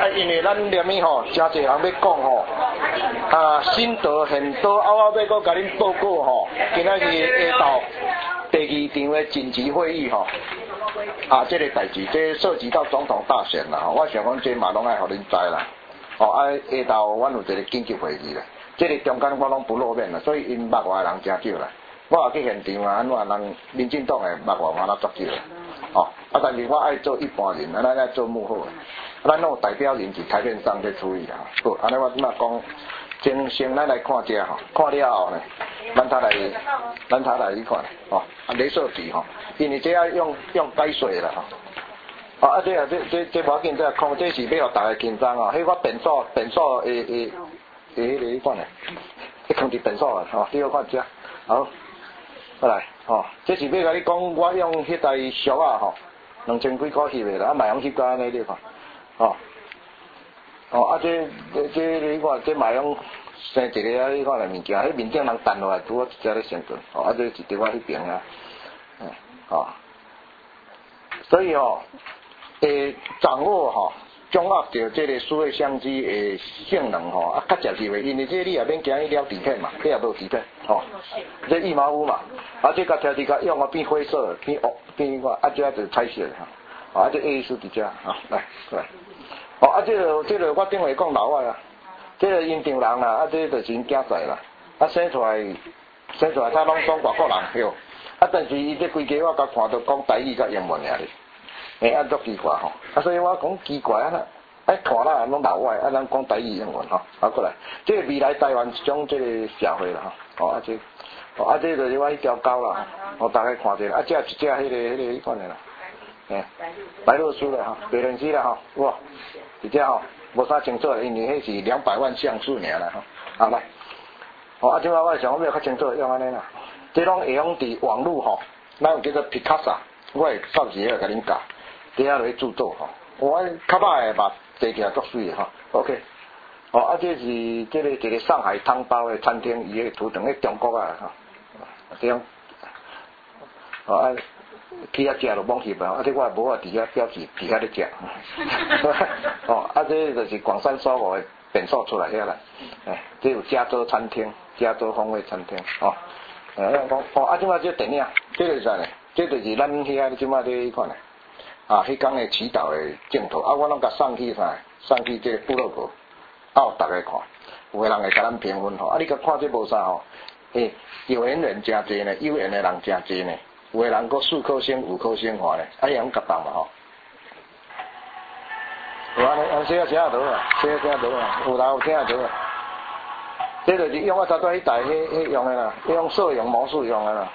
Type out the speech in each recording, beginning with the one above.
因为咱念的吼，真侪人要讲吼，心得很多，我要搁甲恁报告吼，今仔日下昼第2场的紧急会议吼，这个代志，这涉及到总统大选啦，我想讲这嘛拢爱互恁知啦，下昼阮有一个紧急会议啦，这个中间我拢不露面啦，所以因幕外的人真少啦，我也去现场啊，安怎人民进党的幕外安怎足少啦，但是我爱做一般人，咱爱做幕后的。咱有代表人伫台面上在处理啦，好，安尼我即马讲，先咱来看遮吼，看了后呢，咱他来去看吼，镭射笔吼，因为这要用改水啦吼，这无要紧，这空这是要互大家紧张哦，迄我变数迄个款嘞，迄空伫变数啊，吼，你好看遮，好，过来吼，这是要甲你讲，我用迄台俗啊吼，2000几块翕的啦，卖用翕到安尼你看。这你看，这嘛用生一个你看咧物件，迄面顶人弹落来，拄好一只咧生存，这是伫我迄边啊，所以掌握掌握着这个数位相机的性能较直接的，因为这你也免惊伊了底片嘛，你也无底片这羽毛污嘛，这甲条甲用变灰色，变变这就是彩色的这 A 是伫遮来过来。这个我顶回讲老外啊，这个因场人啦，这就是因囝仔啦，生出来他拢讲外国人对，但是伊这规家我甲看到讲台语甲英文尔哩，足奇怪所以我讲奇怪看啦拢老外，咱讲台语英文过来，这个未来台湾一种这个社会啦这就是我迄条狗啦，大家看者这一只迄个款的啦。白鹭鸶啦白鸭鸶啦哇，一只无啥清楚，因为迄是200万像素尔啦来，即摆我想我要较清楚用安尼啦，这拢会用伫网络咱有叫做 Picasa， 我会到时会甲恁教，底下落去制作我较歹的嘛坐起来足水的OK，这是这个一个上海汤包的餐厅，伊个图腾喺中国啊这样去遐食就罔翕啊，这我也无法伫遐表示伫遐咧食。这就是广山所五的变数出来遐啦。这有加州餐厅、加州风味餐厅即摆这电影，这个是啥呢？这就是咱遐即摆咧看咧。迄天的祈祷的镜头，我拢甲送去送去这个部落格，有大家看，有个人会甲咱评分你甲看这无啥有缘人真济呢，有缘的人真济呢。有的人搁4颗星、5颗星看咧，会用夹动嘛有安写倒有人有听倒这就是用我早迄台迄用的啦，用摄影模式用的啦，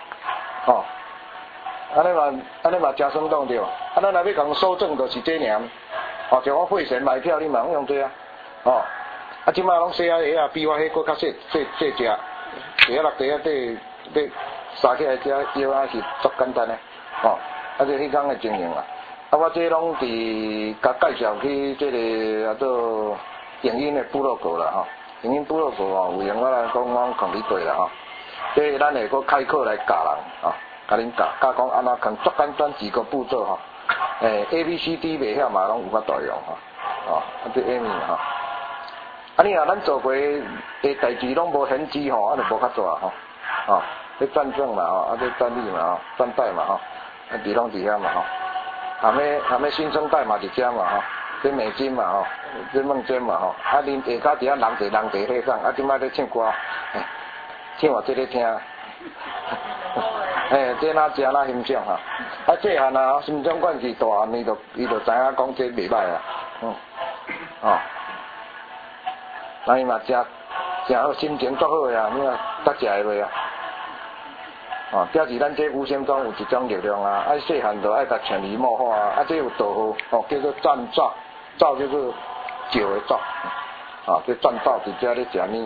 安尼嘛真生动对，咱若要讲收证就是这样，像我汇钱买票你嘛用这即摆拢写下比我迄搁较细只，第6第撒起来这药是足简单的这迄天的经营啦，我这拢伫甲介绍去这个做影音的部落格啦影音部落格有闲我来讲我放你对啦这咱会搁开课来教人甲恁教讲安怎放足简单几个步骤ABCD 袂晓嘛拢有法度用这 A 面你若咱做过的代志拢无痕迹就无较大这转正嘛这专利嘛专代嘛伫拢伫遐嘛含咩新生代嘛伫遮嘛这美金嘛这梦尖嘛恁下骹伫遐人地伙上即摆咧唱歌唱我这咧听这哪食哪欣赏这项心脏管是大汉伊就知影讲这袂歹那伊嘛食好心情足好呀，你得食会落表示咱这无形中有一种力量细汉就爱甲潜移默化这有道号叫做转造，造就是酒的造这转造伫遮咧食呢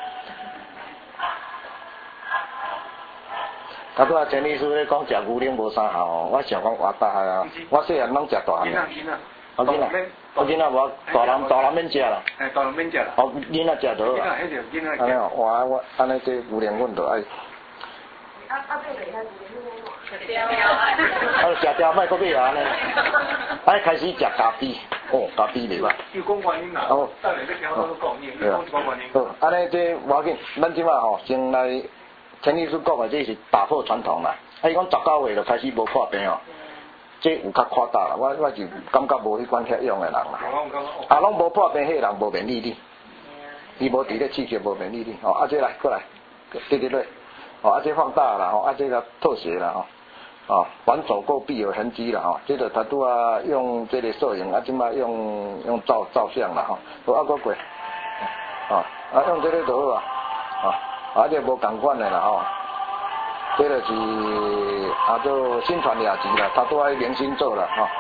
陈律师咧讲食牛奶无啥效我想讲活大我细汉拢食大汉囡仔无大人免食啦大人免食啦囡仔食就好啦我安尼这牛奶阮就爱食条卖搁买啊呢，哎开始食咖啡，哦咖啡袂歹。 就讲原因啦，等下你听我讲，你讲一个原因。 好，安尼这无要紧，咱即摆吼先来陈律师讲的，这是打破传统啦。啊，伊讲19岁就开始无破病哦，这有较夸大啦。我就感觉无迄款遐用的人啦。啊，拢无破病，迄个人无免疫力，伊无伫咧刺激无免疫力。哦，啊这来过来，对。哦，啊这放大啦，吼，啊这个特写啦，吼。哦，凡走过必有痕迹啦，吼，这个他都要用这个摄影，啊，即摆用照相啦，吼，都啊个过，啊，用这个就好啊，啊，这无共款的啦，吼，这个是做新传雅集啦，他都爱明星做啦，吼，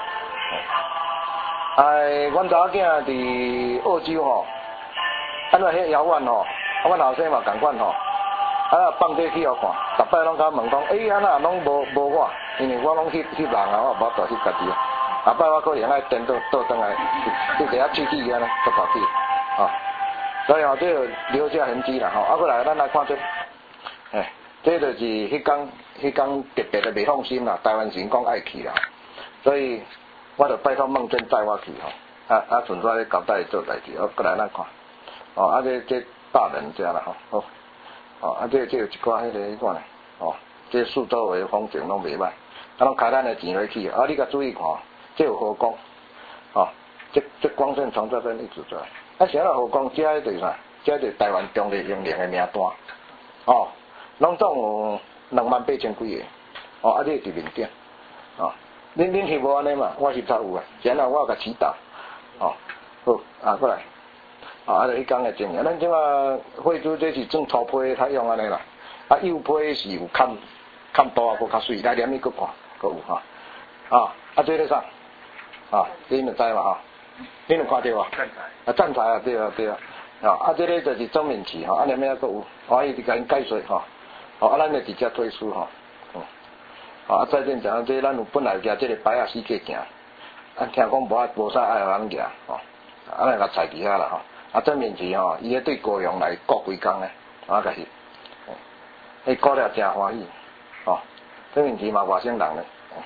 阮查某囝伫澳洲吼，安那遐遥远吼，阮后生嘛共款吼。放这去互看，逐摆拢甲问讲，安那拢无我，因为我拢翕人啊，我无大翕家己啊。后摆我可能爱颠倒转来，就一下喙齿安尼，足大齿，所以这个留下痕迹啦，啊，过来咱来看这，这就是迄天特别的袂放心啦，台湾人讲爱去啦，所以我就拜托孟真载我去纯粹咧交代做代志，过来咱看，这大人家啦，好。这有一寡迄款嘞，这四周围风景拢袂歹，拢开咱的钱落去，你甲注意看，这有河光，这光线从这边一直转，啥了河光，这就是啥？这就是台湾中立英灵的名单，拢总有28000几个，这伫面顶，恁翕无安尼嘛？我翕才有啊，然后我甲起打，好，过来。就迄天的情形，咱即马惠州这是种粗胚较用安尼啦，幼胚是有看多啊，佫较水，来连伊佫看，佫有这咧啥？恁就知嘛恁有看到啊？站台啊，对啊，这咧就是周面旗连咩佫有，伊就甲因解说咱就直接推出再见讲这咱有本来举这个牌死客行，听讲无啥爱人举安尼甲踩伫遐啦正面旗伊咧对高雄来顾几工咧，甲翕，迄顾了真欢喜，正面旗嘛外省人咧，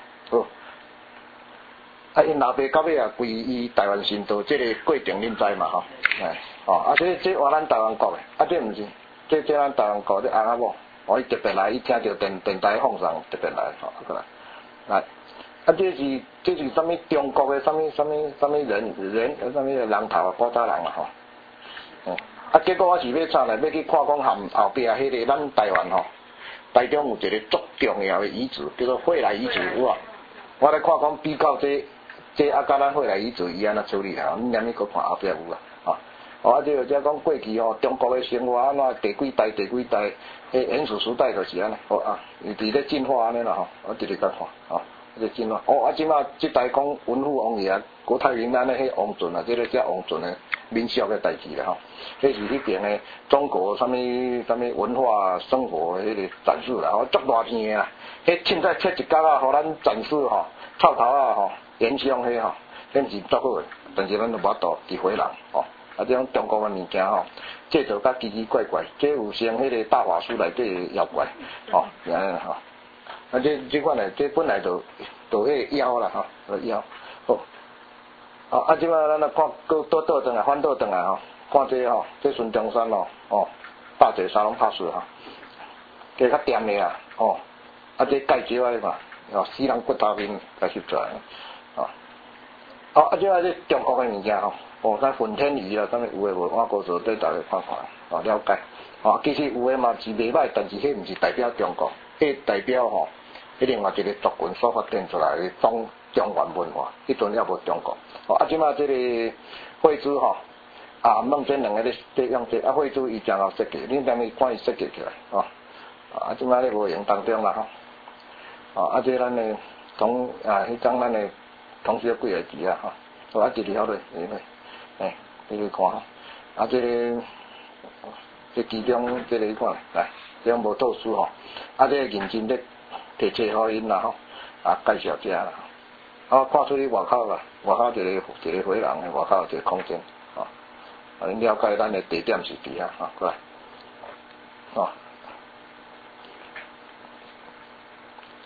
好，因老爸到尾规伊台湾新都这个过程恁知嘛这换咱台湾国的，这毋是，这咱台湾国这翁仔某，伊特别来，伊听到电台放送特别来，过来，这是啥物中国的啥物人啥物人头古早人结果我是要啥来？要去看讲含后壁迄个咱台湾台中有一个足重要的遗址，叫做惠来遗址有啊。我来看讲比较这甲咱惠来遗址伊安怎处理啦？恁连去搁看后壁有这讲过去中国的生活安怎第几代，原始时代就是安尼，伊伫咧进化安尼啦我直直甲看这进化。即马这代讲文武王爷，郭台铭安尼迄王俊啊，这个叫王俊的。民俗的代志啦这是迄边的中国什么文化生活迄个展示啦足大片的啦，迄凊彩切一角互咱展示臭头原乡迄迄是足好的，但是咱就无法度伫回人这种中国的物件制造甲奇奇怪怪，这有像迄个大法师内底妖怪是安尼这款的这本来就迄个妖啦妖即摆咱来看，倒转来，翻倒转来看这孙中山大姐沙龙拍摄加较掂的这介绍的嘛，死人骨头面甲翕出来即摆这中国的物件啥混天鱼啦，啥物有诶无？我告诉对大家看看了解其实有诶嘛是袂歹，但是迄毋是代表中国，迄代表另外一个族群所发展出来的中原文化，迄阵还无中国。即马这个惠州孟真两个咧用这惠州伊正好设计，恁踮去看伊设计起来即马咧无用当中啦这咱的迄张咱的同学几个字一直了落你去看这个其中这个看来，这样无倒数这个认真咧提车互因啦介绍一下啦。看出去外口啦，外口一个回廊的，外口一个空间恁了解咱的地点是伫遐过来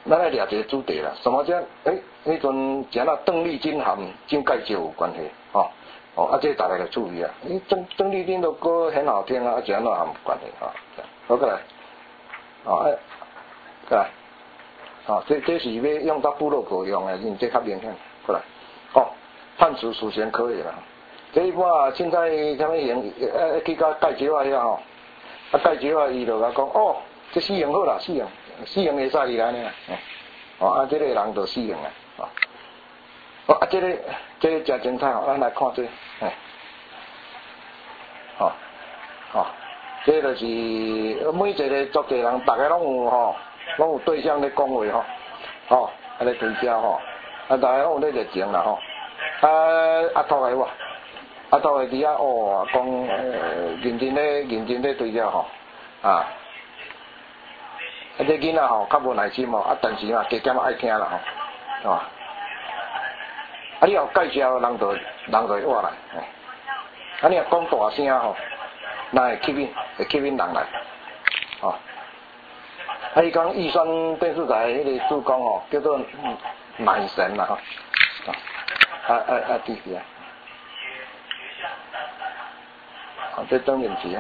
咱来聊一个主题啦，什么叫迄阵讲到邓丽君含金盖石有关系，这大家要注意啊。邓丽君的歌很好听啊，讲到含关系好过来，过来，这是要用到部落格用的，你这较明显，过来，判词属实可以啦。这一般啊，现在什么用去到盖石啊遐盖石啊，伊就甲讲这死用好啦，死用会使伊来呢。这个人就死用啊。这个真精彩咱来看这，这就是每一个作者人，大家拢有对象咧讲话咧推销大家拢有咧热情啦阿托个哇，阿托个伫遐讲认真咧推销这囡仔较无耐心但是加减爱听啦你有介绍人就会活来，你若讲大声那会吸引人来伊讲玉山电视台迄个主讲叫做奶神啦弟弟这邓颖琪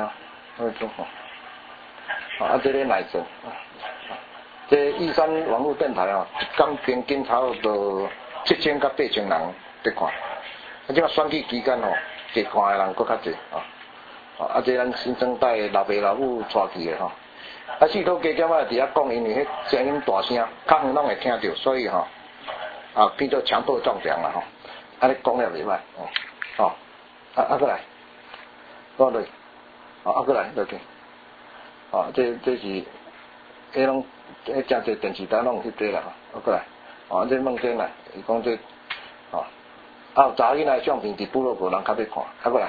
这个奶神这玉山网络电台一天平均差不多7000到8000人在看，即个选举期间加看的人佫较侪这咱新生代老爸老母带去的四土加减伫遐讲，因为迄声音大声，较远拢会听到，所以变做强迫壮强啦你讲了袂歹过来，过来过来落去这是迄拢真侪电视台拢有翕啦过来这梦见啦，伊讲这查囡仔相片伫部落无人较要看过来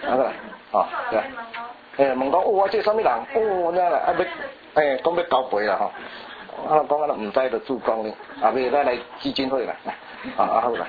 问讲我这什么人那啦讲要交陪啦讲毋知就主讲咧袂咱来基金会啦好啦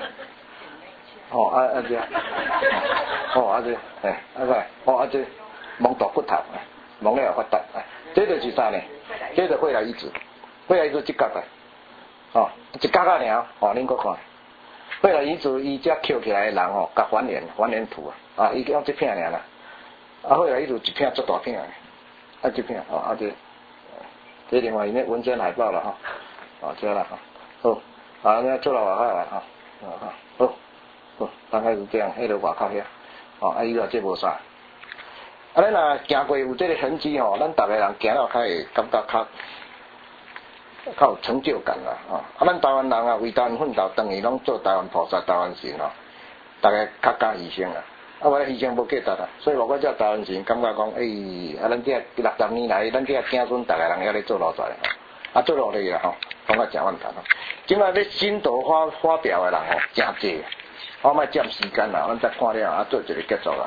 这蒙大骨头蒙了发达这就是啥呢？这就会来一直即角的一角尔恁搁看会来一直伊遮捡起来的人甲还原图伊用这片尔啦会来一直一片足大片的这片这另外因为文宣海报了这啦好那做到外口来好大概是这样迄个外口遐伊个这无啥咱若行过有这个痕迹咱逐个人行了较会感觉较有成就感啦咱台湾人为台湾奋斗，等于拢做台湾菩萨、台湾神大家较敢牺牲啦我牺牲无价值啦，所以我这台湾神感觉讲咱这60年来，咱这子孙大家人还咧做落在做落去啦讲到真万谈今仔咧新岛发表的人真济我莫占时间啦，咱再看了做一个结束啦。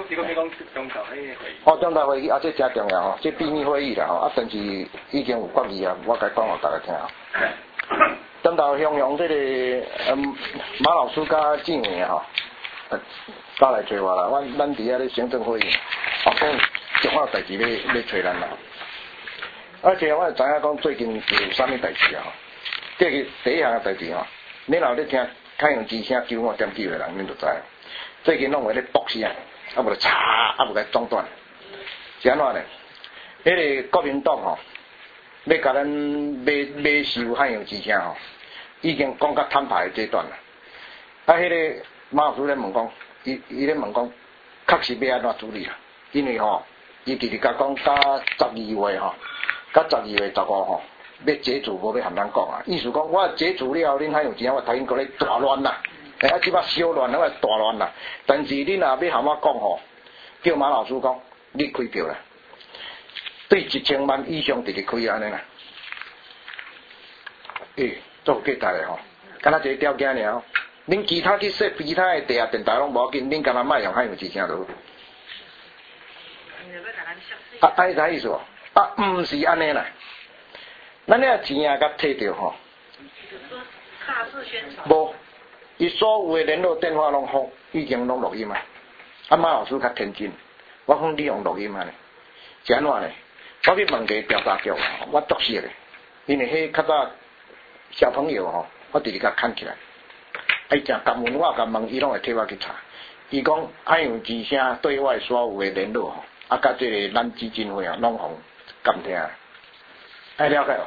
中台会议这真重要这秘密会议啦但是已经有决议我该讲互大家听中台向阳这个马老师甲郑伟交来找我啦，咱伫遐咧行政会议讲重要代志要找咱啦。其实我会知影讲最近有啥物代志第一项代志你若咧听太阳之声95.9的人，恁就知最近拢会咧爆声无就查无甲中断是安怎呢？迄个国民党要甲咱买收太阳之声已经讲到摊牌的阶段啦迄个马老师咧问讲伊咧问讲确实要安怎处理啦因为伊直直甲讲到12月到12月15要解除无要含咱讲意思讲我解除了恁还有钱我头先讲咧大乱啦即摆小乱我大乱啦但是恁若要含我讲叫马老师讲你开票啦对1000万以上直直开安尼啦做价值咧敢若一个条件尔恁其他去说其他的地下电台拢无要紧恁敢若莫用海洋之声就好你知意思毋是安尼啦咱遐钱甲摕着无伊所有的联络电话拢已经拢录音马老师较天真我讲你用录音呢是安怎呢我去问个调查局我作死咧因为迄较早小朋友吼，我直直甲牵起来。伊正敢问我，敢问伊拢会替我去查。伊讲海洋之声对外所有的联络吼，甲这个咱基金会拢互监听，爱了解哦。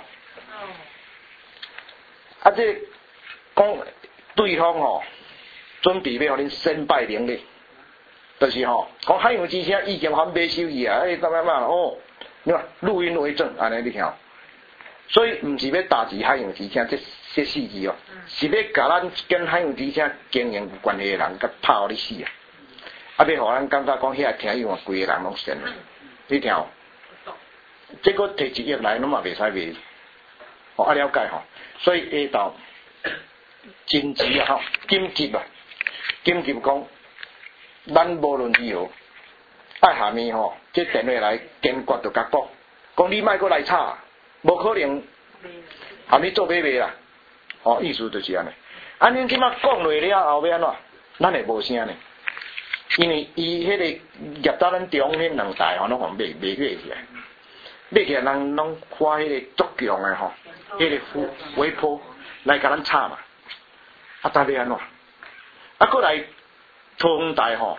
这讲对方吼，准备要互恁先拜灵咧，就是吼，讲海洋之声已经还没收益啊，怎哦，你看录音为证，安尼你听。所以毋是要打击海洋之声这四字哦，是要甲咱跟海洋之声经营有关系的人，甲拍互你死啊！要互咱感觉讲遐听友规个人拢善，你听哦。这个摕1亿来，拢嘛袂使卖，哦，了解吼。所以下道金级啊，金级啊，金级讲，咱无论如何，爱下面吼，这电话来坚决就甲讲你莫阁来吵。无可能，含你做买卖啦，哦，意思就是安尼。恁即马讲落了后要安怎？咱会无声呢？因为伊迄个业早咱中迄2台吼，拢互卖起来，卖起来人拢花迄个足强的吼，迄个微波来甲咱炒嘛，搭要安怎？过来桃园台吼，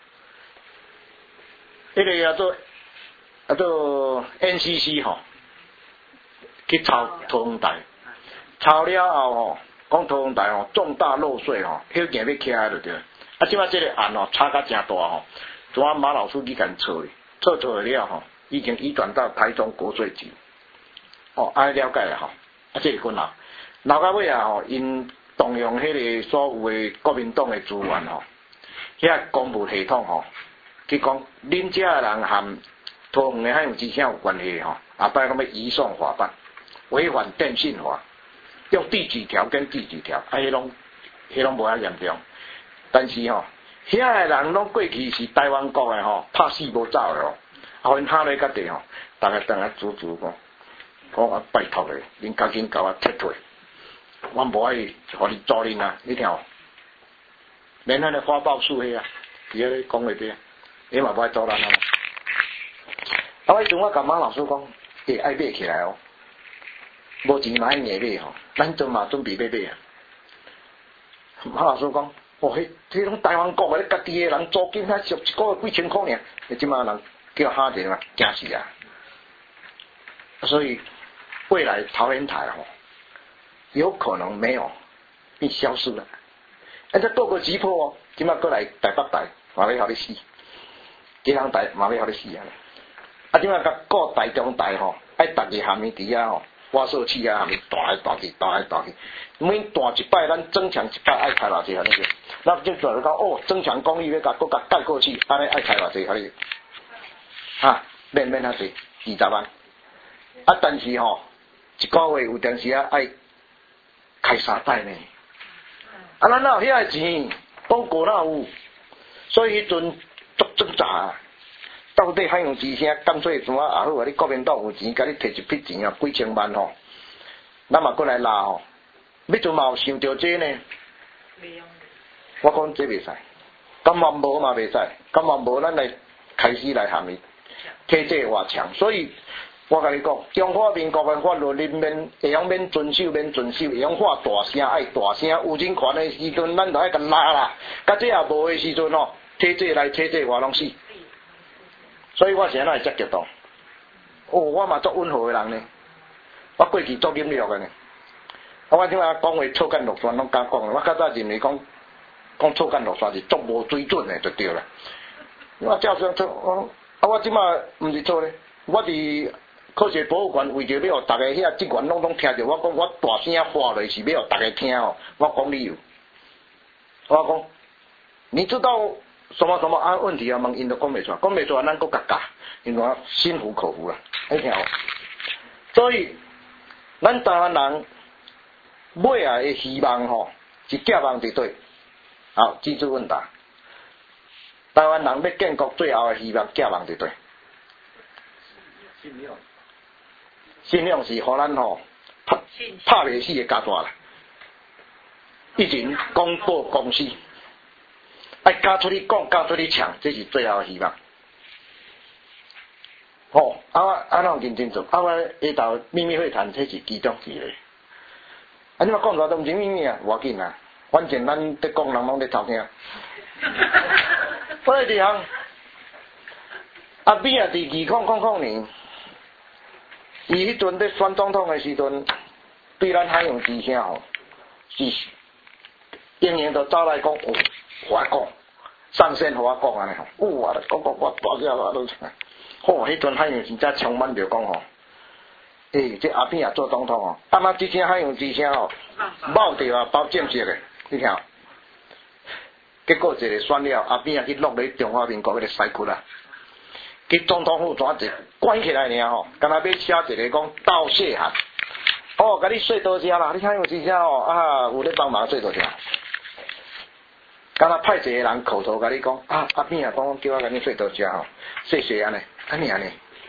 迄个叫做 NCC 吼。去抄桃园台，抄了后吼，讲桃园台吼重大漏税吼，迄件要起来就对。即摆这个案吼差甲真大吼，昨晚马老师去甲撮了吼，已经移转到台中国税局。哦，安尼了解了吼，这个困难。闹到尾啊吼，因动用迄个所有的国民党的资源吼，遐公务系统吼，去讲恁遮的人含桃园的海洋之声有关系吼，后摆拢要移送法办。违反电信法，用第几条跟第几条，迄拢无遐严重。但是吼，遐个人拢过去是台湾国的吼，拍死无走的吼，后因下来甲地吼，大家等下煮讲啊拜托的，恁赶紧甲我撤退，我无爱互你阻恁啊，你听哦。连咱的花豹树迄啊，伫遐咧讲话啲，你嘛无爱阻咱啊。我迄阵我甲马老师讲，爱买起来哦。无钱嘛爱硬买吼，咱阵嘛准备要买啊。马老师讲，哦，迄拢台湾国的，家己的人租金才俗一个月几千块尔，即马人叫哈一嘛，惊死啊！所以未来桃园台吼，有可能没有，变消失了。这各个击破哦，即马过来台北台，嘛要互你死；基隆台嘛要互你死啊！即马甲各台中台吼，爱逐个下面伫遐吼。挖设器啊，下面大来大去，每大一摆，咱增强一摆爱开偌济，安尼个。那就转讲哦，增强公益要甲盖过去，安尼爱开偌济，安尼。免遐济，20万。但是吼，一个月有阵时爱开3摆呢。咱哪有遐个钱？广告哪有？所以迄阵足挣扎。到底海洋之声干脆怎啊也好啊！你国民党有钱，甲你摕一笔钱啊，几千万吼，咱嘛过来拉吼。要阵嘛有想到这呢？我讲这袂使，甘愿无嘛袂使，甘愿无咱来开始来下面体制外强。所以我甲你讲，中华民国的法律你会用免遵守，会用话大声爱大声，有人权的时阵，咱就爱甲拉啦。甲这也无的时阵吼，体制内体制外拢死。所以我是安怎会遮激动？哦，我嘛足温和的人呢，我过去足忍辱的呢。我即摆讲话草菅落山拢敢讲，我较早认为讲草菅落山是足无水准的就对了。我照常做，我即摆毋是做咧，我伫科学博物馆为着要互大家遐职员拢听着，我讲我大声话落是要互大家听哦。我讲理由，我讲你知道。什么问题啊？问因都讲袂出来，讲袂出来，咱搁甲教，因为心服口服啦，你听哦。所以，咱台湾人尾啊的希望吼，是寄望伫对。好，记住问答。台湾人要建国最后的希望寄望伫对。信仰是互咱吼拍袂死的家大啦，一前公报公私。爱加出去讲，加出去抢，这是最后的希望。安怎认真做？我下昼秘密会谈，这是其中一个。 你嘛讲出来都毋是秘密啊，无要紧啊，反正咱伫讲人拢伫偷听。我伫项阿扁啊，伫2000年，伊迄阵伫选总统的时阵，对咱海洋之声吼，是永远都走来讲，互我讲，上线互我讲安尼吼，我讲我大只我都，吼，迄阵海洋真正充满着讲吼。这阿扁也做总统哦，那即声海洋之声吼，冒着啊包正式的，你听。结果一个选了，阿扁也去落咧中华民国迄个西区啦，去总统府抓一关起来尔吼，干那要写一个讲道谢函，哦，甲你说多谢啦，你海洋之声哦，啊有咧帮忙说多谢。干那派一个人口头甲你讲，阿扁啊讲叫我甲你说多谢吼，谢谢安尼，安尼。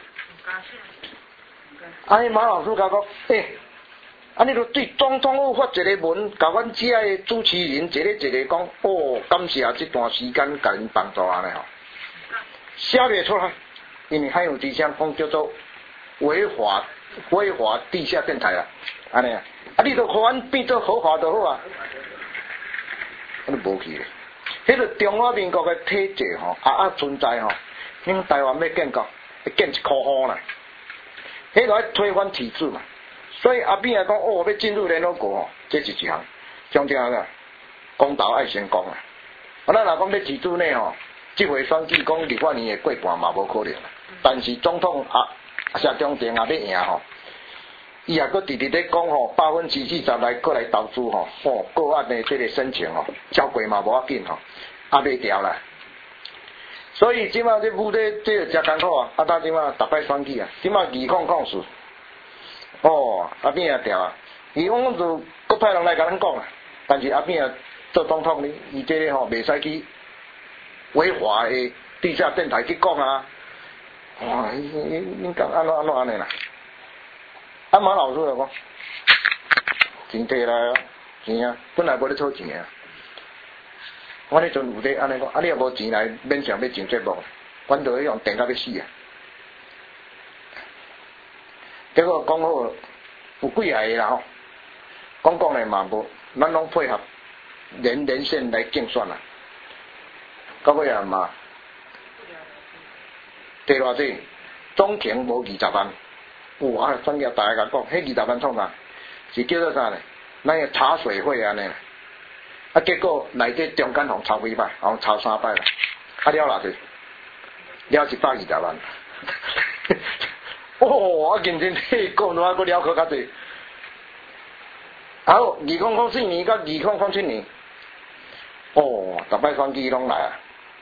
尼马老师甲讲，你著对总统府发一个文，甲阮遮个主持人一个讲，感谢这段时间甲因帮助安尼吼，写袂出来，因为海洋之声讲叫做违法地下电台啦，安尼啊，你著互阮变做合法就好啊，你无去咧，迄个中华民国个体制吼，存在吼，恁台湾要建国，要建1块锨啦。迄个要推翻体制嘛，所以阿扁来讲，要进入联合国吼，这是一项，像这样个公道爱先讲啊。咱若讲要体制内吼，即回选举讲立法院会过半嘛无可能，但是总统谢中正也要赢吼，伊也搁直咧讲吼，40%来过来投资吼，个案的这个申请吼，交过嘛无要紧吼，袂调啦。所以即马这舞咧，这个真艰苦啊！当即马逐摆选举啊，即马2004，阿扁也调啊，2004搁派人来甲咱讲啊，但是阿扁啊做总统呢，伊这个吼袂使去违法的地下电台去讲啊，你讲安尼啦？马老师就讲，钱摕来啊，钱啊，本来无咧讨钱啊。我迄阵有咧安尼讲，你若无钱来，勉强要上节目，阮就用电到要死啊！结果讲好有几下个啦吼，讲咧嘛无，咱拢配合连线来竞选啦。到尾啊嘛，摕偌济，总共无20万。专业大家甲讲，迄20万创啥？是叫做啥咧？咱个茶水会安尼。结果内底中间互抄几摆，互抄3摆啦，了偌济，了120万。我认真替讲话，搁了可较济。好，2004年到2007年，逐摆选举拢来啊。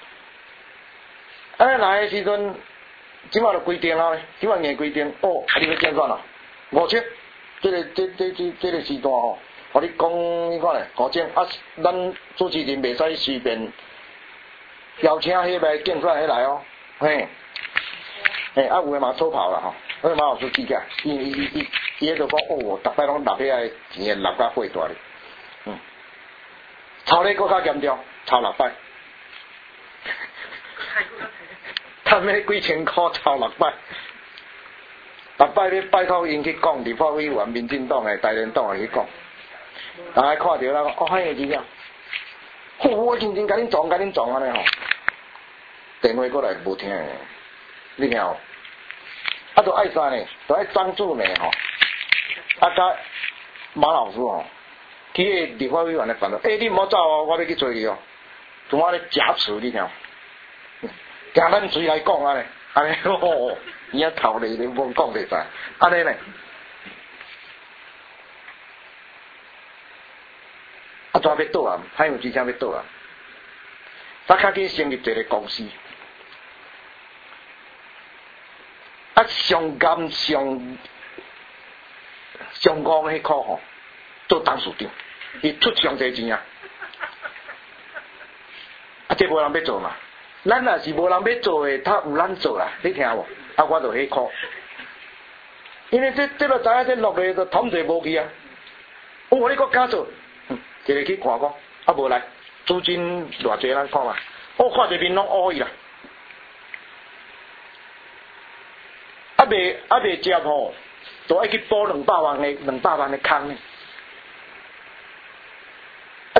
来的时阵，即马就规定啦，即马硬规定，你要竞选啊，5000，这个时段吼。我你讲，你看咧，5000咱主持人袂使随便邀请迄个竞选迄来哦，有诶嘛偷跑啦吼，马老师记起来，伊迄就讲，逐摆拢拿起来钱拿甲火大咧，抄咧搁较严重，抄6摆，赚迄几千块抄6摆。6摆要拜托因去讲，立法委员、民进党诶、台联党诶去讲。大家看到啦，海洋之声，我认真甲恁撞安尼吼，电话过来无听诶，你听哦，就爱啥呢？就爱张志美吼，甲马老师吼，去个立法委员来烦恼，你毋好走哦，我要去找你哦，从我咧假词你听，惊咱嘴来讲安尼，伊头咧你无讲袂使，安尼咧。怎要倒啊？海洋之声要倒啊！咱较紧成立一个公司，上严上高迄科吼，做董事长，伊出上侪钱啊！这无人要做嘛？咱若是无人要做诶，他有咱做啦，你听无？我就迄科，因为这就知影这落来就统侪无去啊！你搁敢做？一个去看讲，无来，资金偌济咱看嘛，看一面拢乌去啦，未接吼，就爱去补200万的坑呢。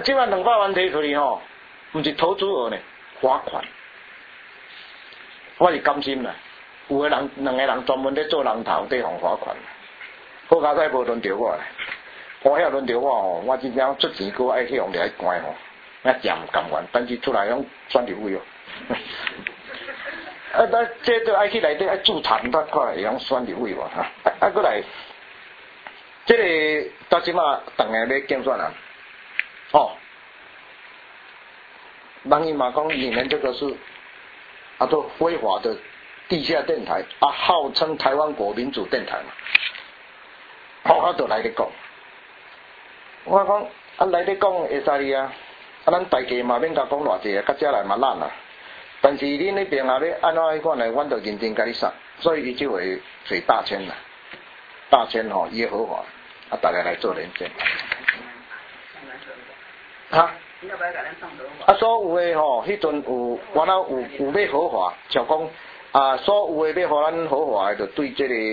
即摆200万摕出去吼，毋是投资额呢，罚款。我是甘心啦，有个人2个人专门咧做人头，得互罚款。好佳哉无轮到我咧，我遐轮到我吼，我真正出钱搁爱去用掠去关吼，那真毋甘愿，但是出来拢选入位哦。这都爱去内底爱注册，毋得看会用选入位无哈？过来，这个到即马当下要竞选啊，哦，人伊嘛讲你们这个是都非法的地下电台啊，号称台湾国民主电台嘛，我就来咧讲，我讲来咧讲会使哩啊，咱大家嘛免甲讲偌济啊，甲遮来嘛烂啊。但是恁那边啊，要安怎款呢？阮就认真甲你说，所以伊就会找大千啦，大千吼耶和华，啊，大家来做连接。啊？所有的吼，迄阵有原来有要合法，像讲所有的要互咱合法的，就对这个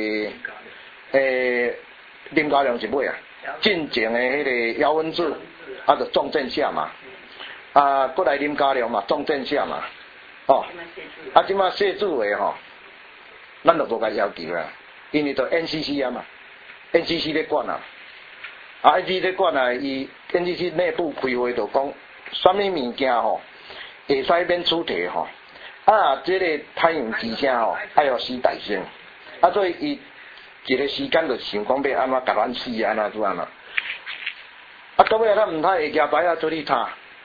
林家良是买啊，进前的迄个姚文智就重症下嘛，过来林家良嘛，重症下嘛。哦，即马谢主的吼，咱就无甲要求啦，因为就 NCC 啊嘛 ，NCC 咧管啊，NCC 咧管啊，伊 NCC 内部开会就讲，什么物件吼，会使免处提吼，这个太阳之声吼，爱要死大声，所以伊一个时间就想讲要安怎甲咱死安怎做安怎，到尾咱毋通会夹牌啊做你查，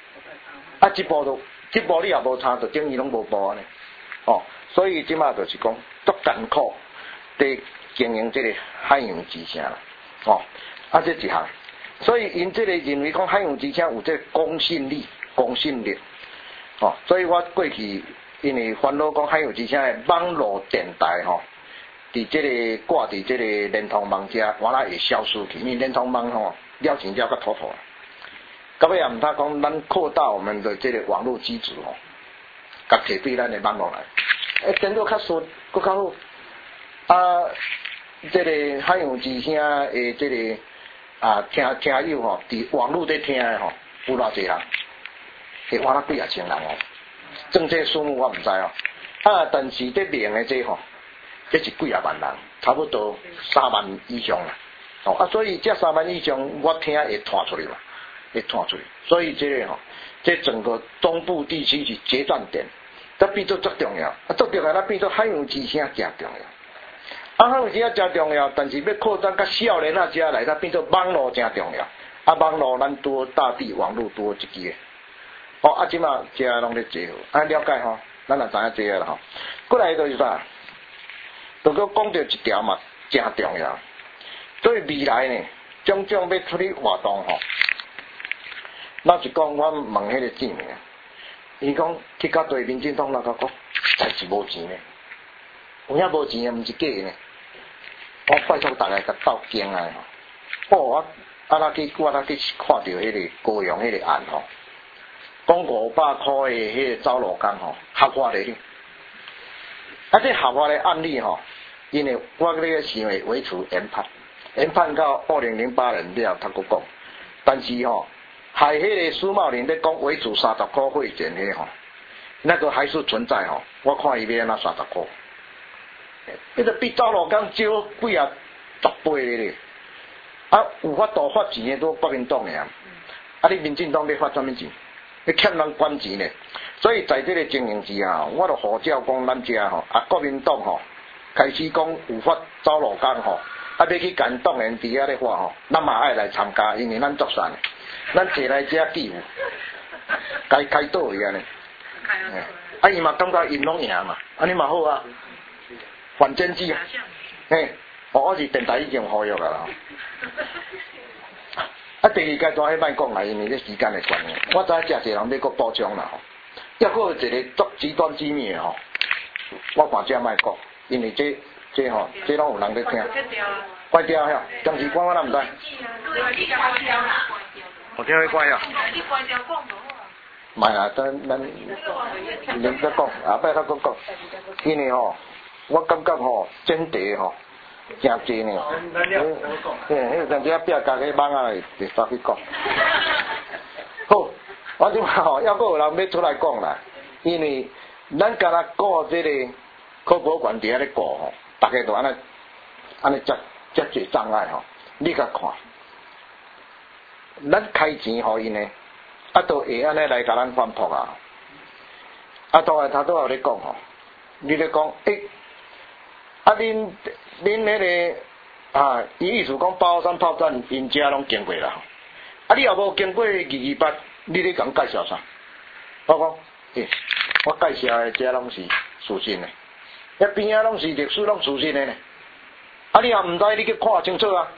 这步你也无查，就等于拢无步安尼。哦，所以即马就是讲足艰苦伫经营这个海洋之声啦。哦，这一项，所以因这个认为讲海洋之声有这公信力。哦，所以我过去因为烦恼讲海洋之声的网络电台吼，伫这个挂伫这个联通网遮，原来会消失去，因为联通网吼了钱了较妥妥。到尾也毋通讲，咱扩大我们的这个网络机制吼，甲摕对咱的网络来，电脑较顺，佫较好。这个海洋之声的这个听友吼，伫网络在听的吼，有偌济人，会换了几啊千人哦。正确数目我毋知哦。但是在练的这吼，这是几啊万人，差不多3万以上啦。哦，所以这3万以上，我听会传出去嘛。会传出去，所以这个吼，这整个中部地区是决战点，这变做足重要，足重要，咱变做海洋之声真重要。海洋之声真重要，但是要扩展到少年遮来，它变做网络真重要。网络咱多大地网络多一支的。哦，即马遮拢咧结合，了解吼，咱也知影这个啦吼。过来就是啥？如果讲到一条嘛，真重要。所以未来呢，种种要出去活动吼。老实讲，我问迄个志明，伊讲去到对民进党那个讲，才是无钱呢。有影无钱的，毋是假的呢。我拜托大家甲斗惊啊！我那去看到迄个高雄迄个案吼，讲500块的迄个走路工吼，合法的哩。这合法的案例吼，因为我咧想会维持研判到2008年了，他佫讲，但是吼。害迄个苏茂林咧讲维持30块会钱迄吼，那个还是存在吼。我看伊要安怎30块，迄个比走路工少几啊10倍咧。有法度发钱的都国民党的你民进党要发什么钱？你欠人管钱咧。所以在这个经营之下，我就呼叫讲咱遮吼，国民党吼开始讲有法走路工吼，要去跟党员伫遐咧话吼，咱嘛爱来参加，因为咱作善。咱坐来遮记有，该倒去安尼。伊嘛感觉因拢赢嘛，安尼嘛好啊。反间计啊，我是电台已经呼吁啦。第二阶段迄摆讲啦，因为这时间的关系，我知影诚侪人要搁补充啦吼。抑搁有一个足极端机密的吼，我看遮卖讲，因为这吼，这拢有人在听。关掉遐，暂时关我咱毋知。我听你关呀。你关掉讲就好啊。唔系啊，咱再讲，后摆再讲。因为吼，我感觉吼，真地吼，真济呢。迄个上次壁加个网啊，会发去讲。好， 反正吼，还阁有人要出来讲啦，因为咱敢若顾这个科博馆伫遐咧顾吼，大家都安尼遮侪障碍吼，你甲看，咱开钱互因呢，都会安尼来甲咱反扑啊！当下他都有咧讲吼，你咧讲恁迄个伊意思讲八号山炮战因遮拢经过啦，你也无经过228，你咧甲介绍啥？我讲，我介绍的遮拢是事实的，遐边仔拢是历史拢事实的呢。你也毋知，你去看清楚啊！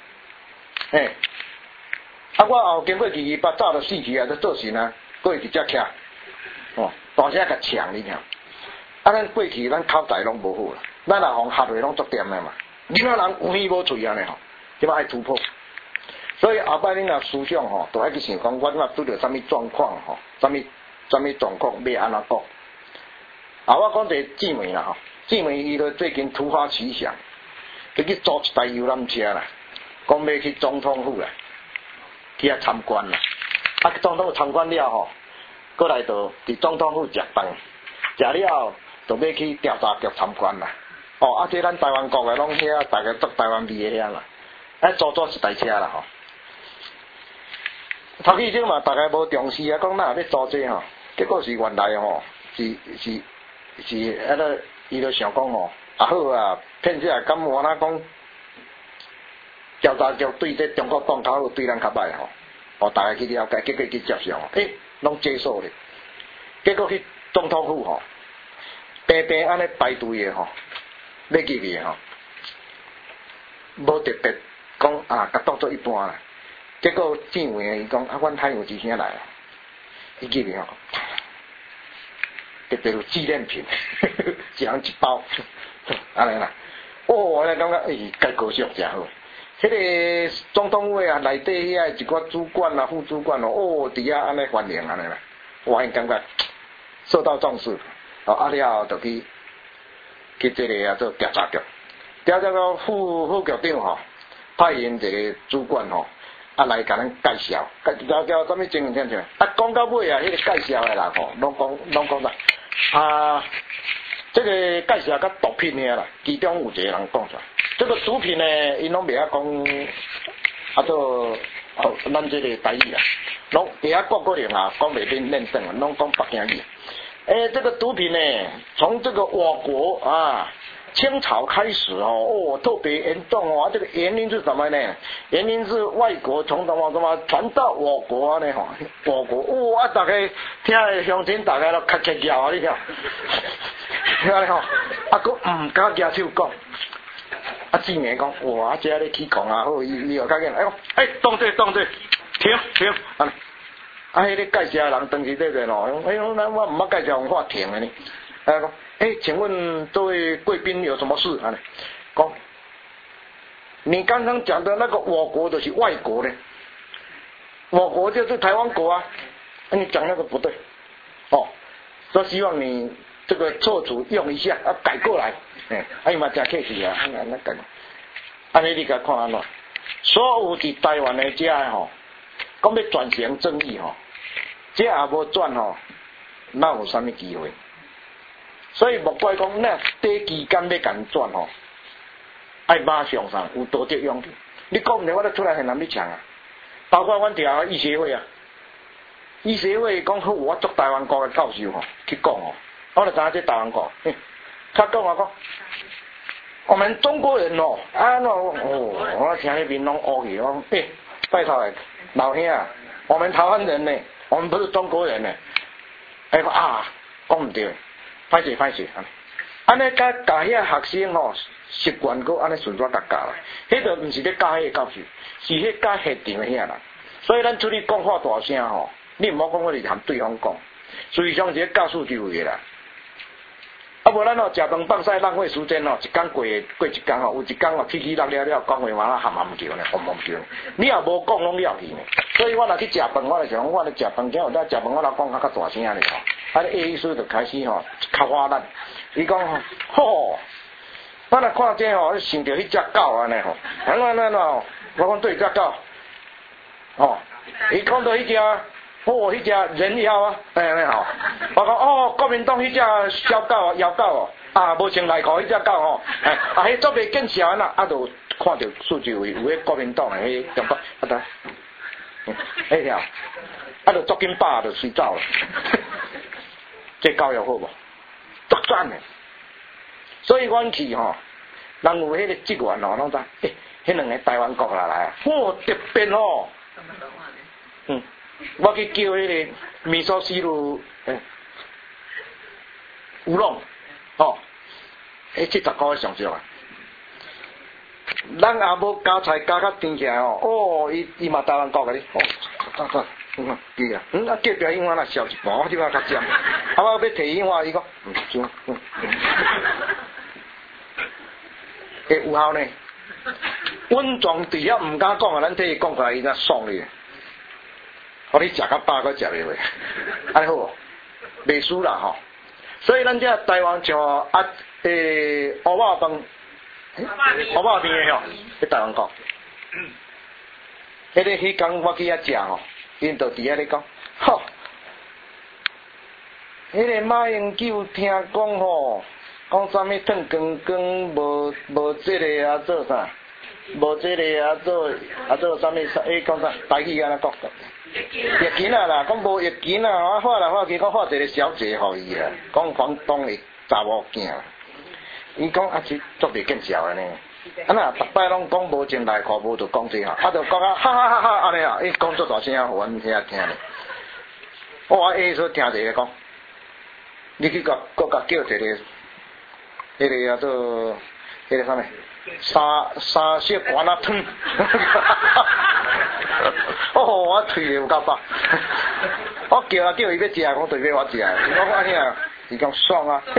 我后经过228，早就死去啊，就做神啊，过去遮徛，大声甲抢你听。咱过去咱口才拢无好啦，咱若互合的拢足点的嘛。囡仔人有耳无嘴安尼吼，即摆爱突破。所以后摆恁若思想吼，都爱去想讲，我若拄着啥物状况吼，啥物状况要安怎讲。我讲一个姊妹啦吼，姊妹伊都最近突发奇想，就去租一台游览车啦，讲要去总统府啦，去遐参观啦。总统府参观了吼，过来就伫总统府食饭，食了就要去调查局参观啦。这咱台湾国的拢遐，大家做台湾味的遐啦，租一台车啦吼。头起先嘛，大家无重视啊，讲哪要租这吼，结果是原来吼是伊就想讲吼，好啊，骗这敢我那讲调查局对这中国党较好，对咱较歹吼，大家去了解，结果去接受，拢接受咧，结果去总统府吼，白白安尼排队的吼。要入去吼，无特别讲甲当作一般啦。结果姊妹伊讲阮太有之声来，伊入去吼，特别有纪念品，一人一包，安尼啦。我咧感觉介高兴真好。迄个总统府啊，内底遐一寡主管啊、副主管哦，伫遐安尼欢迎安尼啦，我感觉受到重视。了就去这个做调查局，调查局副局长吼，派因一个主管吼，来甲咱介绍，调查什么情形听听。讲到尾迄个介绍的人吼，拢讲啦，这个介绍甲毒品的啦，其中有一个人讲出来，这个毒品呢，因拢袂晓讲，咱这个台语啦，拢袂晓国人啊，讲袂认真，拢讲北京语。这个毒品呢，从这个我国清朝开始特别严重这个原因是什么呢？原因是外国从什么传到我国呢？我国大家听的乡亲大家都咔咔叫你听，听吼，佫唔敢举手讲，姊妹讲，这咧去讲好，伊又较紧，当者，停，迄个介绍人当时在咯，咱我唔捌介绍，我停的呢。讲，请问这位贵宾有什么事？讲，你刚刚讲的那个我国就是外国的，我国就是台湾国啊，你讲那个不对，所以希望你这个措辞用一下，改过来，嘛真客气啊，那改，安尼你甲看安怎？所有伫台湾的遮吼，讲要转型正义吼。这也无转吼，哪有啥物机会？所以莫怪讲那短期间要敢转吼，爱马上上有道德勇气。你讲唔定我都出来很难去抢啊！包括阮条医协会啊，医协会讲好，我做台湾国的教授吼去讲我就知影这台湾国，他讲我们中国人我听那边拢恶去，拜托老兄啊，我们台湾人呢？我们不是中国人呢，讲唔对，歹势，安尼甲遐学生习惯个安尼顺转教啦，迄个毋是咧教迄个教授，是迄教现场的遐人，所以咱出去讲话大声你毋好讲我哋含对方讲，实际上是教授就有啦。无咱食饭放屎浪费时间一天过一天有一天起落了讲话嘛含叫呢，含叫，你也无讲拢了去呢。所以我若去食饭，我就想我咧食饭，今有在食饭，我讲较大声咧意思就开始较哗烂。伊讲我若看这想着迄只狗安尼我讲对只狗，伊讲到迄只哦，迄只人妖啊，吼，我讲哦，国民党迄只小狗啊，妖狗哦，啊，无穿内裤迄只狗吼，迄做袂见笑啊，就看到数据有迄国民党的迄中国，迄条，就捉紧把就随走了，这教育好无？作战的，所以阮去吼，人有迄个职员吼，拢知，迄两个台湾国来，特别吼，我去叫迄个米索西鲁乌龙，70块上少啊。咱也无加菜加较甜起来哦，伊嘛台湾国个哩，对啊，隔壁永远来笑一半，我即摆较尖，我要摕伊话，伊讲会有效呢。稳状对遐毋敢讲啊，咱替伊讲出来，伊才爽你。互你食较饱，搁食袂落，安尼好无？袂输啦吼。所以咱这台湾像乌肉饭，乌肉片的吼，喺台湾讲。迄工我去遐食吼，因就伫遐咧讲，吼，迄个马英九听讲吼，讲啥物烫光光无这个啊做啥，无这个啊做啥物讲啥台语安尼讲。月金啊啦，讲无月金啊，我发来发去，讲发一个小姐互伊啊，讲房东的查某囝，伊讲是做袂见笑安尼，那逐摆拢讲无穿内裤，无就讲这哈，就讲哈哈哈哈安尼啊，伊讲做大声，互阮遐听咧。我下说听一个讲，你去甲叫一个，迄个叫做迄个啥物？三色丸仔汤，我喙有够饱，我叫伊要食，我对要我食，我安尼啊，伊讲爽啊，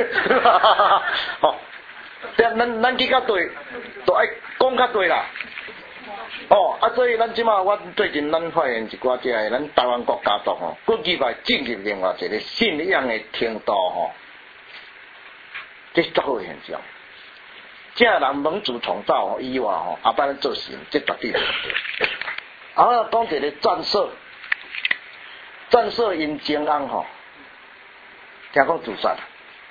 咱去较对，就爱讲较对啦，所以咱即马我最近咱发现一寡只个咱台湾国家族吼，国际来进入另外一个信仰的程度吼，这是足好现象。这人民主创造以外吼，也摆咱做事，这绝对。讲一个战色因前翁吼，听讲自杀，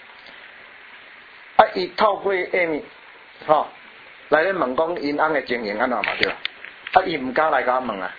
伊透过下面吼来咧问讲因翁的情形安怎嘛对，伊毋敢来甲我问啊，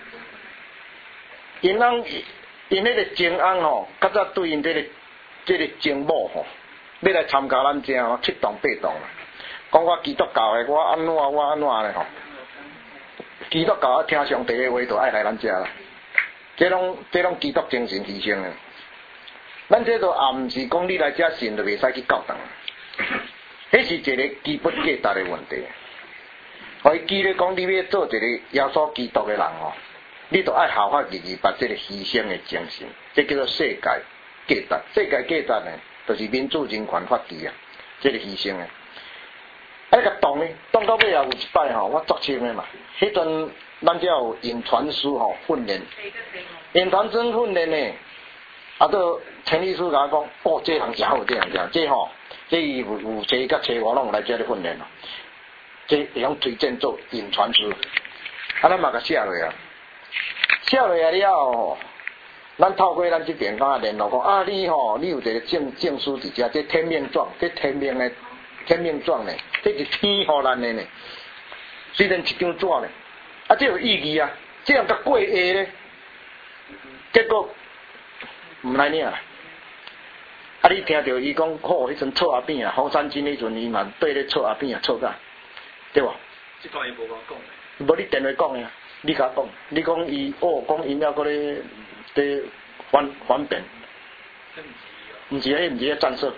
因翁因迄个前翁吼，较早对因这个情某吼，要来参加咱这吼7动8动啦。讲我基督教的，我安怎咧吼？基督教听上帝的话，就爱来咱遮啦。这拢基督精神牺牲的。咱这都也毋是讲你来遮信就袂使去教堂，迄是一个基本价值的问题。互伊记咧讲，你要做一个耶稣基督的人吼，你就爱效法伊把这个牺牲的精神，这叫做世界价值。世界价值呢，就是民主人权法治啊，这个牺牲的。个动呢，动到尾也有一摆吼，我作清的嘛。迄阵咱只有引传书吼训练，引传真训练呢，都陈律师甲我讲，这人真好，这人真，这吼，这有车甲车我拢有来这里训练咯。这会用推荐做引传书，咱嘛甲写落啊，写落来了后，咱透过咱这边甲联络讲，你有一个证书伫遮，这天命状，这天命状呢，这是天予咱的呢。虽然一张纸呢，这有意义啊，这样甲过下呢，结果唔来领啦。你听到伊讲好，迄阵错阿扁啊，黄山金迄阵伊嘛对咧错阿扁啊，错甲，对无？ 这段伊无我讲的。 无你电话讲的，你甲讲，你讲伊讲因了搁咧反辩。毋是迄，毋是迄战术，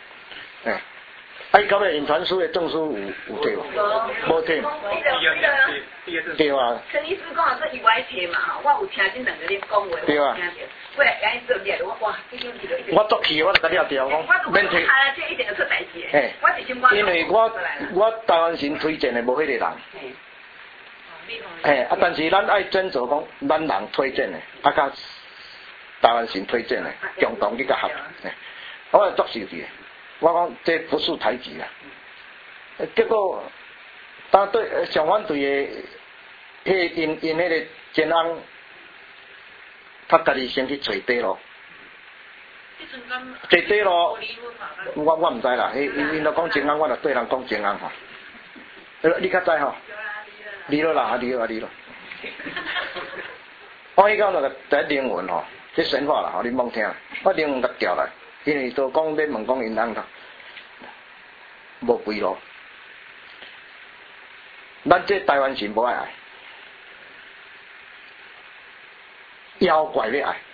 伊到尾引传书的证书有摕无？无摕。对啊。 陈医师讲啊，说意外摕嘛，我有听恁两个咧讲话， 对啊。 我来甲伊做了，我哇，这张是了。 我作气，我就甲了掉，讲免摕。 这一定要出代志的。我是先讲。 因为我台湾神推荐的无迄个人。但是咱爱斟酌讲，咱人推荐的，甲台湾神推荐的，共同去甲合。我作受的。我讲这不是台籍啊，结果当对相反对的，因迄个前翁他家己先去找底咯。找底咯，我唔知啦。因都讲情安，我就对人讲情安吼。你较知吼？离了啦，离了。我迄讲就第一灵魂吼，这神话啦，吼你莫听。我灵魂甲调来，因为都讲咧问讲因翁啦，无归路。咱这台湾是无爱，妖怪要爱。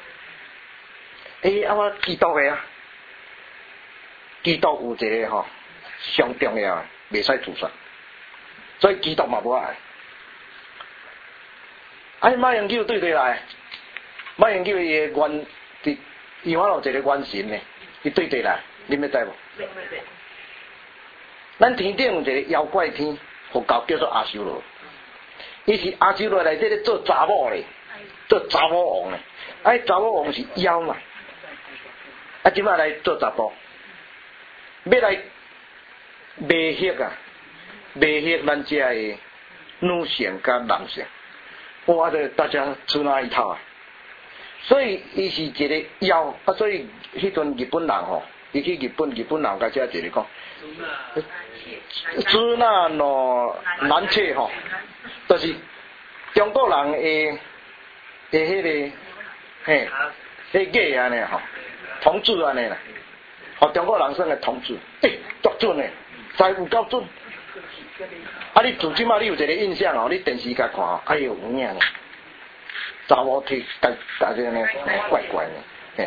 我基督的啊，基督有一个吼上重要的，袂使自杀，所以基督嘛无爱。马英九对来，马英九伊个原，伊我有一个元神呢，伊对来，你要知无？咱天顶有一个妖怪天，佛教叫做阿修罗，伊是阿修罗内底咧做查某咧，做查某王咧，查某王是妖嘛。即摆来做查甫，要来卖血啊！卖血咱遮个女性甲男性，哇！这大家出哪一套啊？所以伊是一个妖啊！所以迄阵日本人吼，伊去日本人甲遮一个讲，支那罗南切吼，就是中国人的迄个嘿，迄个安尼吼。同志安尼啦，中国人算个同志，足准诶，知有够准。你自即马你有一个印象哦，你电视甲看哦，哎呦有影呢，查某体甲这呢怪怪呢，嘿。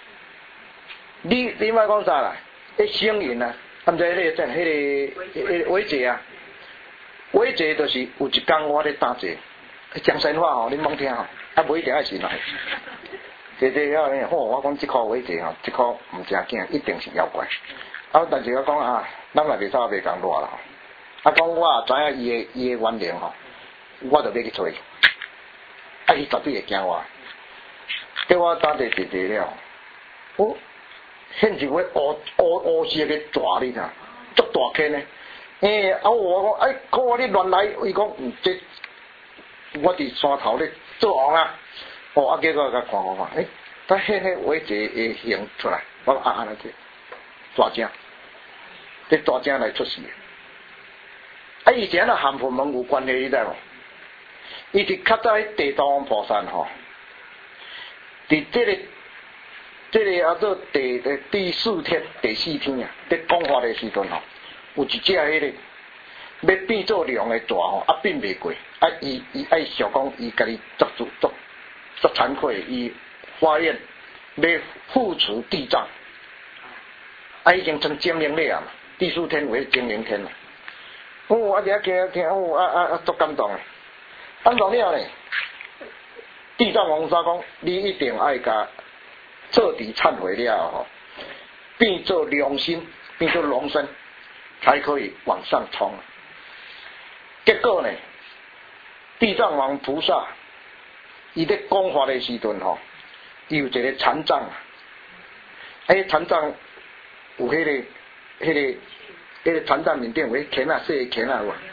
你莫讲啥啦？声音啊，毋知迄个伟姐啊，伟姐就是有一天我咧打坐，讲神话吼，你莫听吼，无一定爱信来。了吼，我讲即箍伟姐吼，即箍毋正经，一定是妖怪。但是我讲咱内面稍微讲热啦。讲我知影伊个原灵吼，我就要去找伊。伊绝对会惊我。叫我打坐了，现一位乌色个蛇你看，足大坑呢。我讲看你乱来，伊讲这我伫山头咧做王啊。结果甲看，他迄伟姐会形出来，我安尼大正，这大正来出事。以前汉佛门有关系，你知无？伊是较早地藏王菩萨吼，伫这个做第四天啊，伫讲法的时阵吼，有一只迄个要变做龙的蛇吼，变袂过，伊爱想讲伊家己足惭愧，伊发愿要护持地藏，已经成精灵了嘛，第四天为精灵天了。我伫遐听，足感动诶，感动了呢。地藏王说讲，你一定爱甲彻底忏悔了吼，变做龙身，变做龙身，才可以往上冲。结果呢，地藏王菩萨。伊咧讲法的时阵吼，伊有一个残障，残障有迄个残障面顶有迄鉗啊，细鉗啊有啊。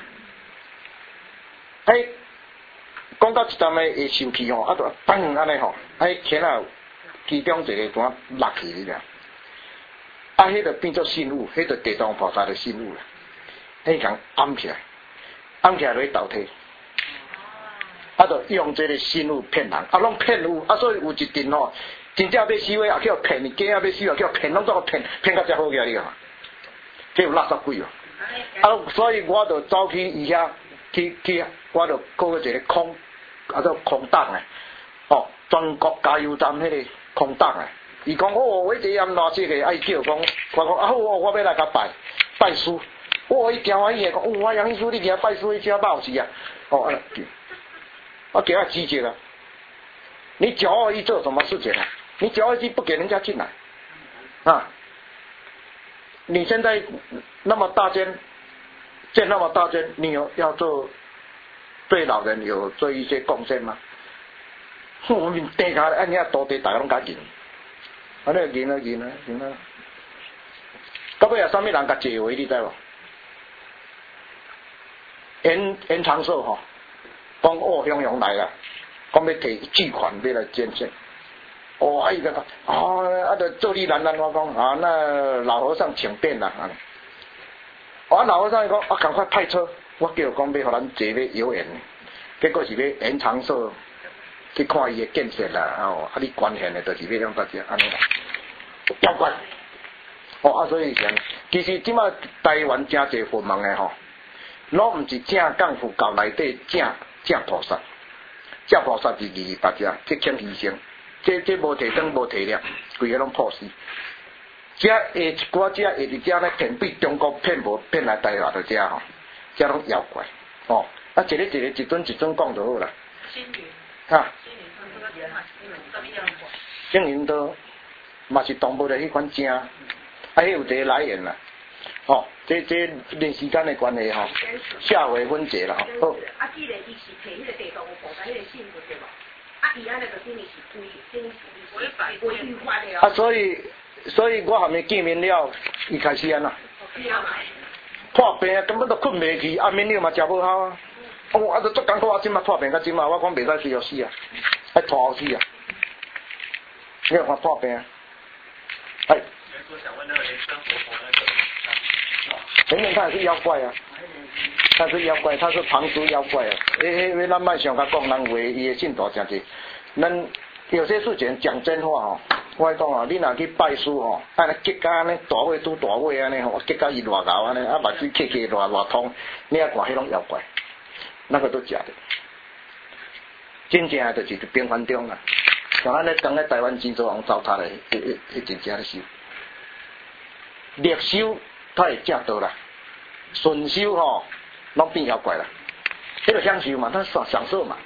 讲到一阵诶会受气吼，就砰安尼吼，鉗啊其中一个怎啊落去哩啦。迄就变做信物，迄就地藏菩萨的信物啦。共按起来，落去倒体。就用这个信物骗人，拢骗有，所以有一阵吼，真正要死话也叫骗，假要死也叫骗，拢做骗到遮好个你看，这有垃圾鬼哦。所以我就走去伊遐去，我就搞一个空，做空档诶，全国加油站迄个空档诶。伊讲我这样偌些个爱叫讲，我讲我要来甲拜师，伊惊我伊个讲，我杨秘书你惊拜师你真饱是啊，我给他机结了，你骄傲意做什么事情啊？你骄傲意不给人家进来啊？你现在那么大间，建那么大间，你要做对老人有做一些贡献吗？我们地下人家多地大家拢敢进，安尼进啊！到尾啊，啥物人甲解围你知无？延长寿吼。讲向来啦， 讲要摕巨款要来捐献。哦，伊个就做你难我讲啊，那老和尚请便啦。老和尚伊讲赶快派车，我叫讲要互咱坐要游园，结果是要延长寿去看伊的建设啦，你关键的就是要让大家安尼啦，妖怪。所以讲，其实即马台湾真侪佛门的拢毋是正讲佛教内底正菩萨，正菩萨是义大家，即肯牺牲。这无提灯无提了，规个拢破死。这下一寡这下伫遮咧骗对中国骗无骗来台湾的遮这拢妖怪一个一尊讲就好啦。星云都嘛是动物的迄款正，迄有一个来源啦。这连时间的关系下回分解啦好。 既然伊是摕迄个地图有菩萨迄个信就对无？伊安尼就等于是违法的哦。 所以我还没见面了，伊开始安啦。破病根本都困袂去，暗暝了嘛食无好啊。就足艰苦即嘛破病到即嘛，我讲袂使随后死啊，还拖后死啊。你有看破病啊？ 我想问那个莲生活佛那个。 人他也是妖怪啊，他是妖怪，他是旁支妖怪啊。咱莫想甲讲人话，伊的信徒真济。咱有些事情讲真话我讲你若去拜师安尼结甲安尼大尾拄大尾安尼结甲伊偌高安尼目水刻偌通，你看迄种妖怪，那个都假的。真正的就是平凡中啦，像咱咧当咧台湾金州王糟蹋的，迄真正咧修。劣修他会正道啦，顺修拢变妖怪啦。迄个享受嘛，他享受嘛。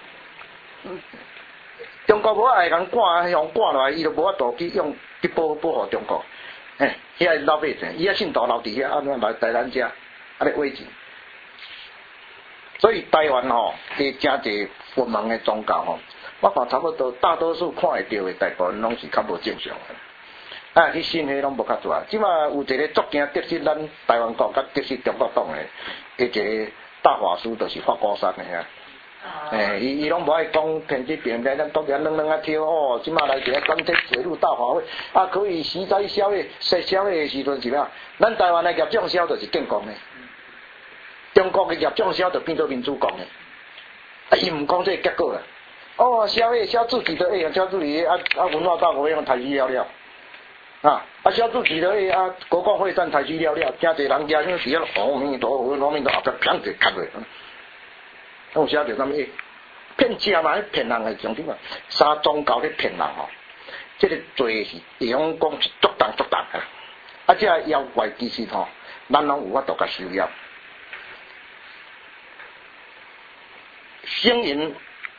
中国无爱人赶，向赶落来，伊就无法度去用去保护中国。遐老百姓，伊信徒留伫遐，安怎来台咱遮，安尼危险。所以台湾伫真侪佛门的宗教我看差不多大多数看会到的，大部分拢是较无正常的。去信迄拢无较大。即马有一个足惊得失咱台湾国甲得失中国党的一个大法师，就是法鼓山的遐。伊拢无爱讲骗这骗那，咱当然两跳即马来一个专题水陆大法会可以时在宵夜食宵夜的时阵是咩？咱台湾的业障消就是建国的，中国的业障消就变做民主国的，伊毋讲这个结果啦。宵夜消自己的消自己文化大革命台语了消自己的国共会战台语了，真侪人家种时啊，阿弥陀佛，阿弥陀佛，砰就卡落。我写着什么？骗钱嘛，骗人的重点嘛，三宗教咧骗人这个罪是会用讲是足重这妖怪其实咱拢有法度甲收了。星云，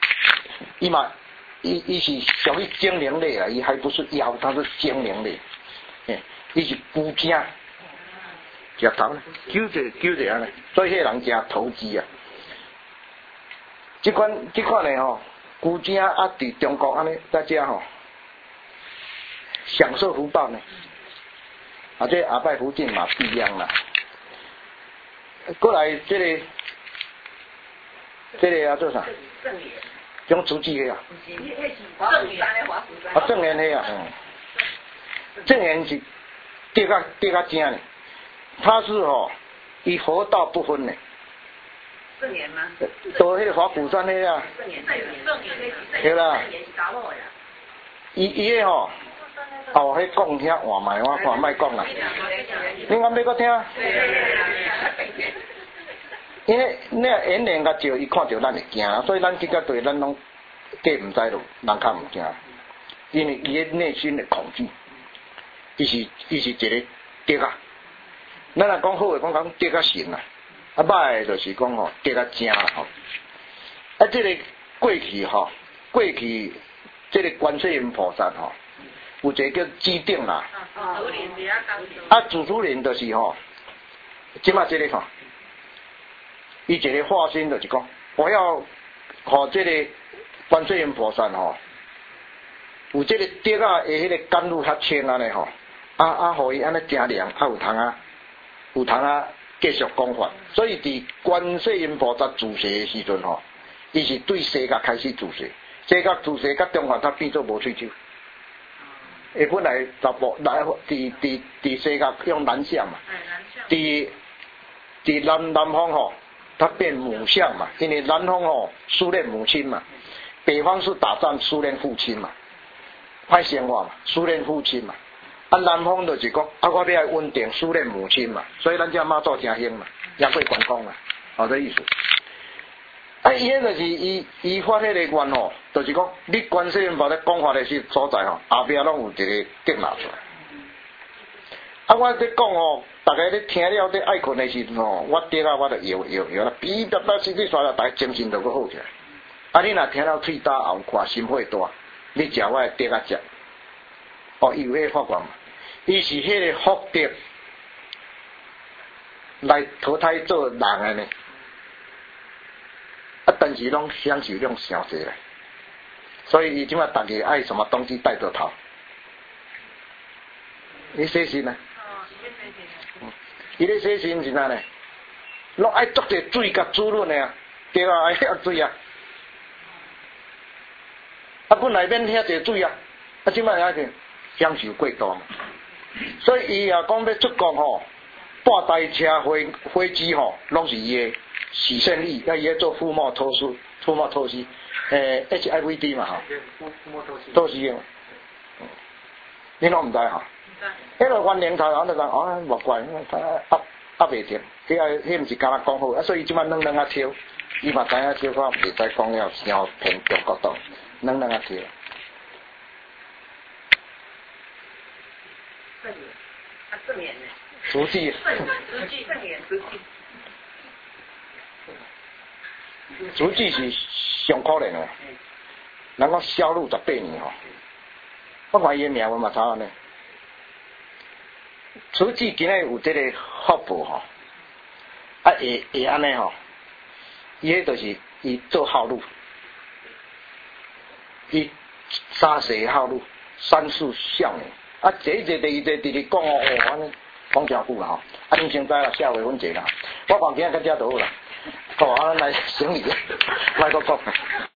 伊是属于精灵类啊，伊还不是妖，它是精灵类。伊是孤精，食头呢，揪着安尼，所以迄人真投机啊。这款呢孤精伫中国安尼在遮享受福报呢，这阿拜福建嘛不一样啦。过来这个做啥？种竹子的正言的正言是跌到正呢，他是以佛道不分呢。 正言吗？ 都迄个华鼓山那个对啦。伊迄迄讲遐换卖，我看卖讲啦。你敢要搁听？因为你演练较少，伊看到咱会惊，所以咱去到对咱拢计毋知路，人较毋惊，因为伊的内心的恐惧，伊是一个跌啊。咱若讲好诶，讲跌较神啊。歹诶，就是讲跌较正啦这个过去这个观世音菩萨有一个叫指定啦。主人就是即马这个伊一个化身就是讲，我要这个观世音菩萨有这个跌啊诶，迄个甘露较浅安尼互伊安尼正凉，有通继续讲法，所以伫观世音菩萨住世的时阵伊是对西甲开始注射，西甲注射甲中华它变做无喙手。伊本来查甫来伫西甲用男相嘛，伫南方吼，它变母相嘛，因为南方吼苏联母亲嘛，北方是打仗苏联父亲嘛，歹生活嘛，苏联父亲嘛，啊南方就是讲啊我要来稳定苏联母亲嘛，所以咱遮妈祖诚兴嘛，也过观光嘛，这意思。啊，伊迄就是伊发迄个愿吼，就是讲你观世音菩萨讲法的所在吼，后壁拢有一个结纳出来。啊，我咧讲吼，大家咧听了咧爱困的时阵吼，我跌啊，我就摇啦，比达达身体刷了，大家精神就搁好起来。啊，你若听了喙焦喉看心火大，你食我的跌啊食，哦，伊有迄个法官嘛，伊是迄个福德来投胎做人的呢。啊，但是拢享受量伤济咧，所以伊即马大家爱什么东西带着头，你洗身呢？伊咧洗身是哪呢？拢爱捉者水甲滋润的啊，对啊，爱遐水啊，啊本来免遐济水啊，啊即马也是享受过度嘛，所以伊也讲要出国吼，半台车飞机吼，拢是伊的。许胜利要伊做腹膜透析，HIVD 嘛哈，透析嘛，你拢唔知哈？迄个关联头，我就讲哦，莫怪，压袂定，迄毋是敢若讲好，所以即摆软啊跳，伊嘛知影跳，我袂使讲了，伤偏中角度，软啊跳。正面呢？实际。正面实际。实际是上可怜的，人讲销路18年吼，我看伊的名文嘛差安尼。实际今日有这个福报吼，啊会安尼吼，伊迄就是伊做好路，伊三世好路，三世孝女，啊第一讲哦，安尼讲真久啦吼，啊恁先知啦，下回阮坐啦，我看今仔较遮倒啦。好，咱来整理，来个讲。